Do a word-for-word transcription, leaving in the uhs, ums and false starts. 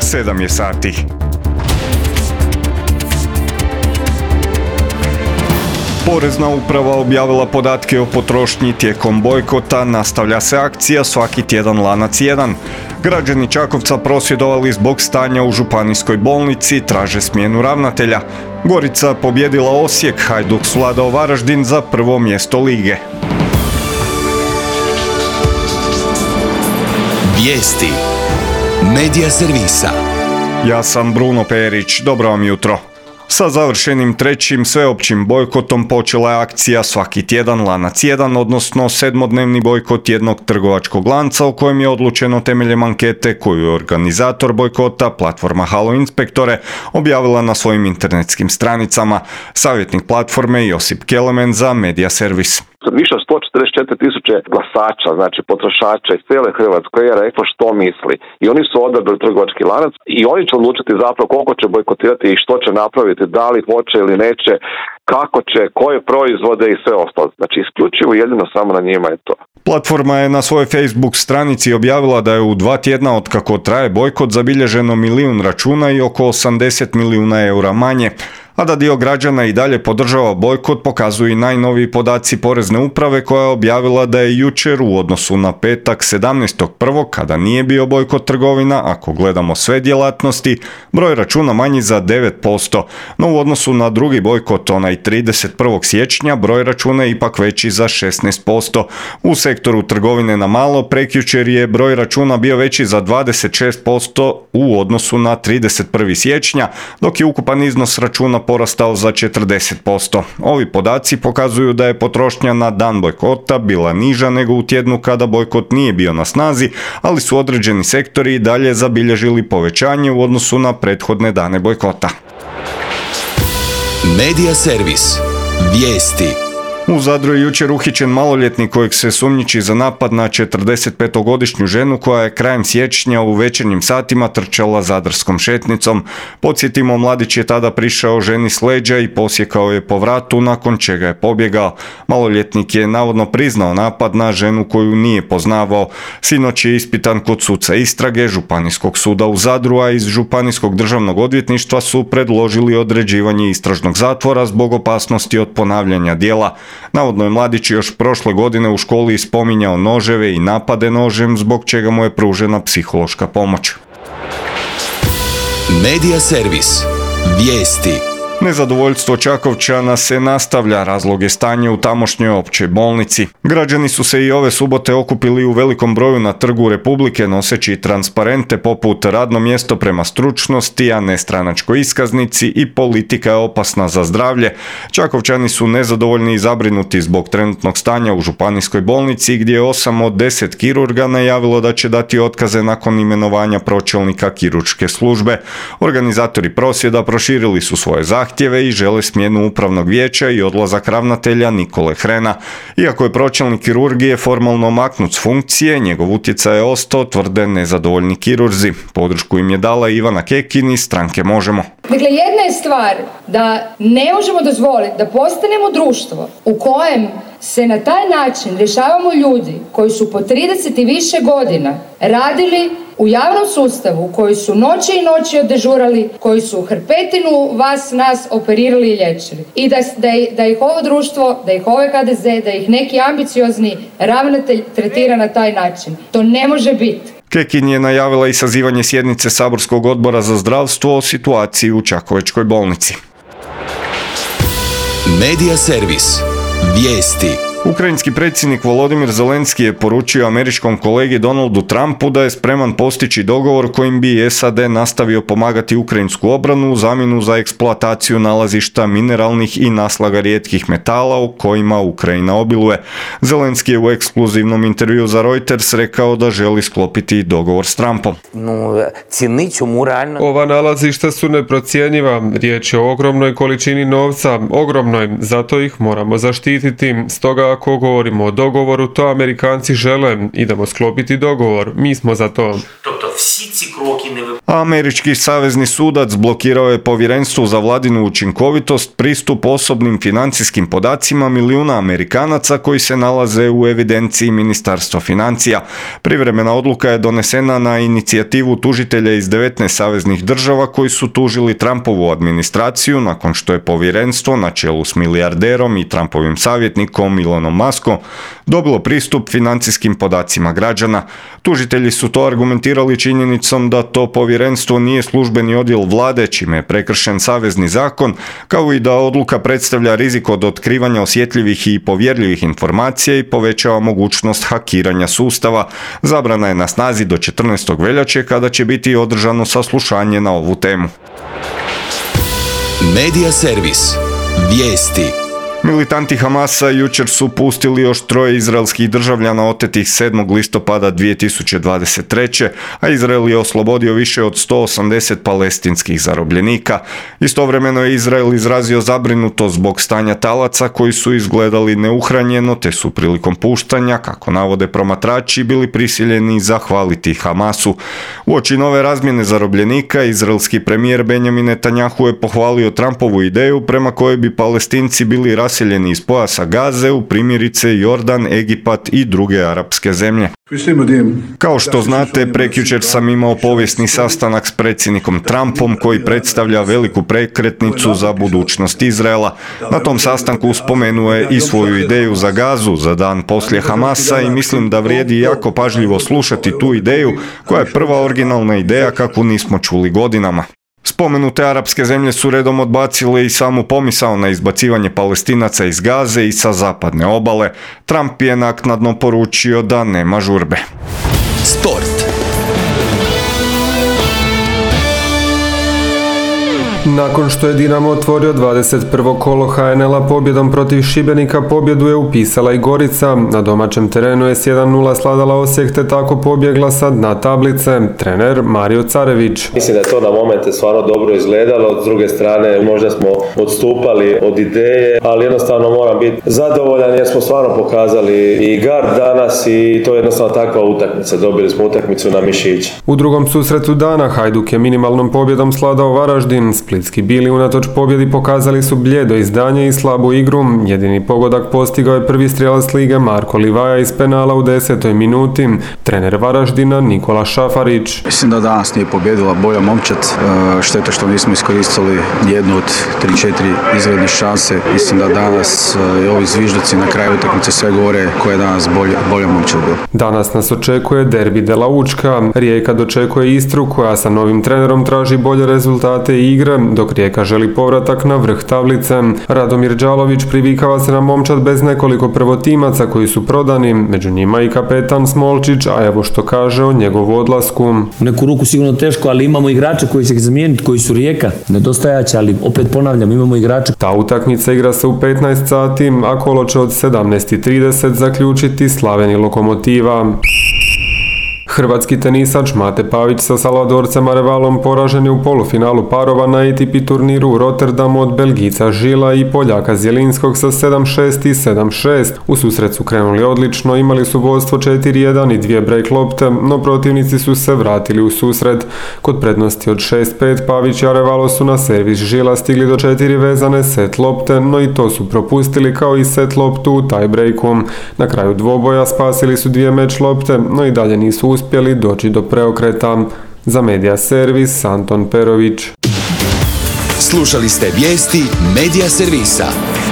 sedam je sati. Porezna uprava objavila podatke o potrošnji tijekom bojkota, nastavlja se akcija svaki tjedan lanac jedan. Građani Čakovca prosvjedovali zbog stanja u županijskoj bolnici, traže smjenu ravnatelja. Gorica pobjedila Osijek, Hajduk svladao Varaždin za prvo mjesto lige. Vijesti Medija servisa. Ja sam Bruno Perić, dobro vam jutro. Sa završenim trećim sveopćim bojkotom počela je akcija svaki tjedan lanac jedan, odnosno sedmodnevni bojkot jednog trgovačkog lanca o kojem je odlučeno temeljem ankete koju je organizator bojkota, platforma Halo Inspektore, objavila na svojim internetskim stranicama. Savjetnik platforme Josip Kelemen za Medija servis. Više od sto četrdeset četiri tisuće glasača, znači potrošača iz cijele Hrvatske je reklo što misli. I oni su odabrali trgovački lanac i oni će odlučiti zapravo koliko će bojkotirati i što će napraviti, da li hoće ili neće, kako će, koje proizvode i sve ostalo. Znači isključivo jedino samo na njima je to. Platforma je na svojoj Facebook stranici objavila da je u dva tjedna od kako traje bojkot zabilježeno milijun računa i oko osamdeset milijuna eura manje. A da dio građana i dalje podržava bojkot pokazuju i najnoviji podaci Porezne uprave koja je objavila da je jučer u odnosu na petak sedamnaestog prvog kada nije bio bojkot trgovina, ako gledamo sve djelatnosti, broj računa manji za devet posto, no u odnosu na drugi bojkot, onaj trideset prvog siječnja, broj računa je ipak veći za šesnaest posto. U sektoru trgovine na malo prekjučer je broj računa bio veći za dvadeset šest posto u odnosu na trideset prvog siječnja, dok je ukupan iznos računa porastao za četrdeset posto. Ovi podaci pokazuju da je potrošnja na dan bojkota bila niža nego u tjednu kada bojkot nije bio na snazi, ali su određeni sektori i dalje zabilježili povećanje u odnosu na prethodne dane bojkota. Medija servis. Vijesti. U Zadru je jučer uhićen maloljetnik kojeg se sumnjiči za napad na četrdesetpetogodišnju ženu koja je krajem siječnja u večernjim satima trčala zadarskom šetnicom. Podsjetimo, mladić je tada prišao ženi s leđa i posjekao je po vratu, nakon čega je pobjegao. Maloljetnik je navodno priznao napad na ženu koju nije poznavao. Sinoć je ispitan kod suca istrage Županijskog suda u Zadru, a iz Županijskog državnog odvjetništva su predložili određivanje istražnog zatvora zbog opasnosti od ponavljanja djela. Navodno je mladić još prošle godine u školi spominjao noževe i napade nožem, zbog čega mu je pružena psihološka pomoć. Medija servis. Vijesti. Nezadovoljstvo Čakovčana se nastavlja, razlog je stanje u tamošnjoj općoj bolnici. Građani su se i ove subote okupili u velikom broju na Trgu Republike noseći transparente poput radno mjesto prema stručnosti, a ne stranačkoj iskaznici i politika je opasna za zdravlje. Čakovčani su nezadovoljni i zabrinuti zbog trenutnog stanja u županijskoj bolnici gdje je osam od deset kirurga najavilo da će dati otkaze nakon imenovanja pročelnika kirurške službe. Organizatori prosvjeda proširili su svoje zahtjeve i žele smjenu upravnog vijeća i odlazak ravnatelja Nikole Hrena. Iako je pročelnik kirurgije formalno maknut s funkcije, njegov utjecaj je ostao, tvrde nezadovoljni kirurzi. Podršku im je dala Ivana Kekin iz stranke Možemo. Dakle, jedna je stvar da ne možemo dozvoliti da postanemo društvo u kojem se na taj način rješavamo ljudi koji su po trideset i više godina radili u javnom sustavu, koji su noći i noći oddežurali, koji su hrpetinu vas, nas operirali i liječili. I da, da, da ih ovo društvo, da ih ovaj H D Z, da ih neki ambiciozni ravnatelj tretira na taj način. To ne može biti. Kekin je najavila i sazivanje sjednice Saborskog odbora za zdravstvo o situaciji u Čakovečkoj bolnici. Medija servis. Vijesti. Ukrajinski predsjednik Volodimir Zelenski je poručio američkom kolegi Donaldu Trumpu da je spreman postići dogovor kojim bi S A D nastavio pomagati ukrajinsku obranu u zamjenu za eksploataciju nalazišta mineralnih i naslaga rijetkih metala u kojima Ukrajina obiluje. Zelenski je u ekskluzivnom intervjuu za Reuters rekao da želi sklopiti dogovor s Trumpom. Ova nalazišta su neprocjenjiva. Riječ je o ogromnoj količini novca, ogromnoj, zato ih moramo zaštititi. Stoga ako govorimo o dogovoru, to Amerikanci žele, idemo sklopiti dogovor, mi smo za to. Američki savezni sudac blokirao je povjerenstvo za vladinu učinkovitost pristup osobnim financijskim podacima milijuna Amerikanaca koji se nalaze u evidenciji Ministarstva financija. Privremena odluka je donesena na inicijativu tužitelja iz devetnaest saveznih država koji su tužili Trumpovu administraciju nakon što je povjerenstvo na čelu s milijarderom i Trumpovim savjetnikom Elonom Muskom dobilo pristup financijskim podacima građana. Tužitelji su to argumentirali činjenicom da to povjerenstvo nije službeni odjel vlade, čime je prekršen savezni zakon, kao i da odluka predstavlja rizik od otkrivanja osjetljivih i povjerljivih informacija i povećava mogućnost hakiranja sustava. Zabrana je na snazi do četrnaestog veljače kada će biti održano saslušanje na ovu temu. Medija servis. Vijesti. Militanti Hamasa jučer su pustili još troje izraelskih državljana otetih sedmog listopada dvije tisuće dvadeset treće. a Izrael je oslobodio više od sto osamdeset palestinskih zarobljenika. Istovremeno je Izrael izrazio zabrinutost zbog stanja talaca koji su izgledali neuhranjeno, te su prilikom puštanja, kako navode promatrači, bili prisiljeni zahvaliti Hamasu. Uoči nove razmjene zarobljenika, izraelski premijer Benjamin Netanjahu je pohvalio Trumpovu ideju prema kojoj bi Palestinci bili raseljeni iz pojasa Gaze u primjerice Jordan, Egipat i druge arapske zemlje. Kao što znate, prekjučer sam imao povijesni sastanak s predsjednikom Trumpom koji predstavlja veliku prekretnicu za budućnost Izraela. Na tom sastanku spomenuo je i svoju ideju za Gazu za dan poslije Hamasa i mislim da vrijedi jako pažljivo slušati tu ideju koja je prva originalna ideja kakvu nismo čuli godinama. Spomenute arapske zemlje su redom odbacile i samu pomisao na izbacivanje Palestinaca iz Gaze i sa zapadne obale. Trump je naknadno poručio da nema žurbe. Sport. Nakon što je Dinamo otvorio dvadeset prvo kolo ha en el-a pobjedom protiv Šibenika, pobjedu je upisala i Gorica. Na domaćem terenu je s jedan nula sladala Osijek te tako pobjegla sa dna tablice. Trener Mario Carević. Mislim da je to na momente stvarno dobro izgledalo. S druge strane možda smo odstupali od ideje, ali jednostavno moram biti zadovoljan jer smo stvarno pokazali i gard danas i to je jednostavno takva utakmica. Dobili smo utakmicu na mišić. U drugom susretu dana Hajduk je minimalnom pobjedom sladao Varaždin. Splitski bili unatoč pobjedi pokazali su bljedo izdanje i slabu igru. Jedini pogodak postigao je prvi strijelac lige Marko Livaja iz penala u desetoj minuti. Trener Varaždina Nikola Šafarić. Mislim da danas nije pobjedila bolja momčad. Šteta što nismo iskoristili jednu od tri četiri izgledne šanse. Mislim da danas i ovi zviždaci na kraju utakmice sve govore koja je danas bolja, bolja momčad bila. Danas nas očekuje derbi de la Učka. Rijeka dočekuje Istru koja sa novim trenerom traži bolje rezultate i igre, dok Rijeka želi povratak na vrh tablice. Radomir Đalović privikava se na momčad bez nekoliko prvotimaca koji su prodani, među njima i kapetan Smolčić, a evo što kaže o njegovu odlasku. U neku ruku sigurno teško, ali imamo igrače koji će ih zamijeniti, koji su Rijeka, nedostajaće, ali opet ponavljam, imamo igrače. Ta utakmica igra se u petnaest sati, a kolo će od sedamnaest i trideset zaključiti Slaven i Lokomotiva. Hrvatski tenisač Mate Pavić sa Salvadorcem Arevalom poražen je u polufinalu parova na A T P turniru u Rotterdamu od Belgica Žila i Poljaka Zjelinskog sa sedam šest i sedam šest. U susret su krenuli odlično, imali su vodstvo četiri jedan i dvije break lopte, no protivnici su se vratili u susret. Kod prednosti od šest pet Pavić i Arevalo su na servis Žila stigli do četiri vezane set lopte, no i to su propustili kao i set loptu u tie breaku. Na kraju dvoboja spasili su dvije meč lopte, no i dalje nisu uspjeli doći do preokreta. Za Medija servis Anton Perović. Slušali ste vijesti Medija servisa.